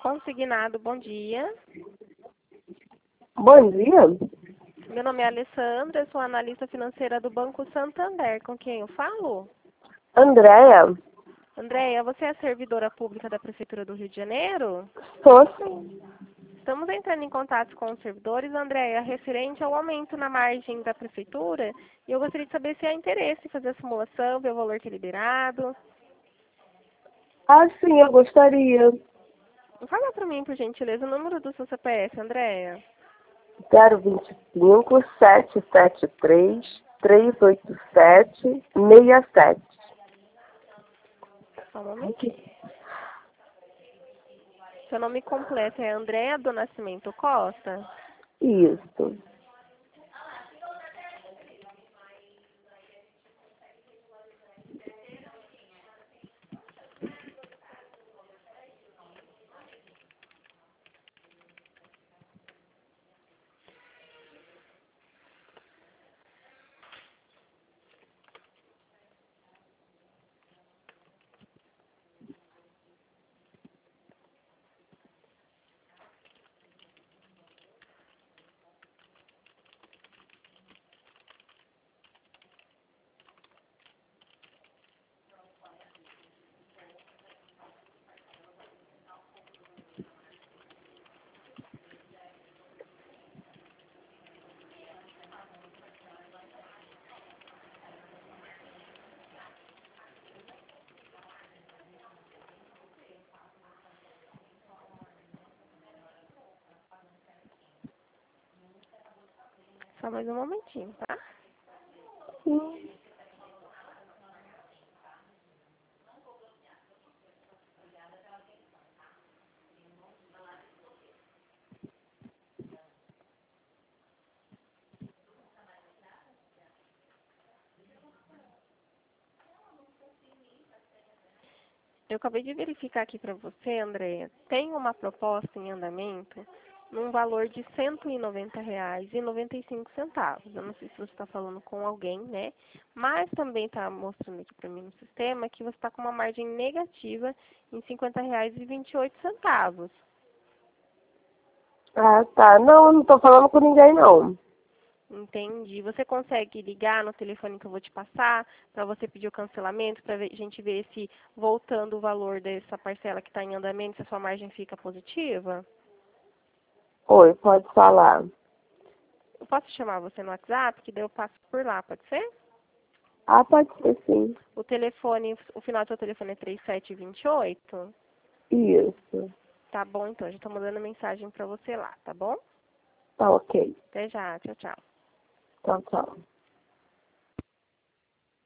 Consignado, bom dia. Bom dia. Meu nome é Alessandra, sou analista financeira do Banco Santander. Com quem eu falo? Andréia. Andréia, você é servidora pública da Prefeitura do Rio de Janeiro? Sou sim. Estamos entrando em contato com os servidores, Andréia, referente ao aumento na margem da Prefeitura. E eu gostaria de saber se há interesse em fazer a simulação, ver o valor que é liberado. Ah, sim, eu gostaria. Fala para mim, por gentileza, o número do seu CPF, Andréia. 025 773 387 67. Só um momentinho. Seu nome completo é Andréia do Nascimento Costa? Isso. Só mais um momentinho, tá? Sim. Eu acabei de verificar aqui para você, Andréia. Tem uma proposta em andamento num valor de R$ 190,95. Eu não sei se você está falando com alguém, né? Mas também está mostrando aqui para mim no sistema que você está com uma margem negativa em R$ 50,28. Ah, tá. Não, eu não tô falando com ninguém, não. Entendi. Você consegue ligar no telefone que eu vou te passar para você pedir o cancelamento, para a gente ver se, voltando o valor dessa parcela que está em andamento, se a sua margem fica positiva? Oi, pode falar. Eu posso chamar você no WhatsApp, que daí eu passo por lá, pode ser? Ah, pode ser sim. O telefone, o final do seu telefone é 3728? Isso. Tá bom, então. Já estou mandando mensagem para você lá, tá bom? Tá ok. Até já. Tchau, tchau. Tchau, tchau.